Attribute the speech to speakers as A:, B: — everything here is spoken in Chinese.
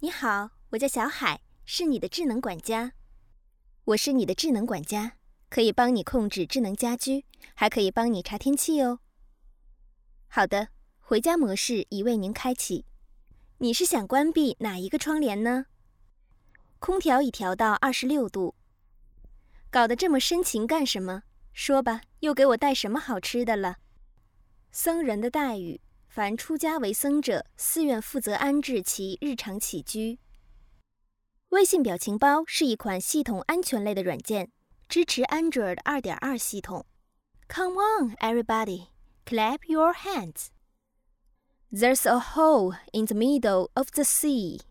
A: 你好，我叫小海，是你的智能管家。我是你的智能管家，可以帮你控制智能家居，还可以帮你查天气哦。好的，回家模式已为您开启。你是想关闭哪一个窗帘呢？空调已调到26度。搞得这么深情干什么？说吧，又给我带什么好吃的了？僧人的待遇，凡出家为僧者，寺院负责安置其日常起居。微信表情包是一款系统安全类的软件，支持 Android 2.2 系统。Come on, everybody, clap your hands. There's a hole in the middle of the sea.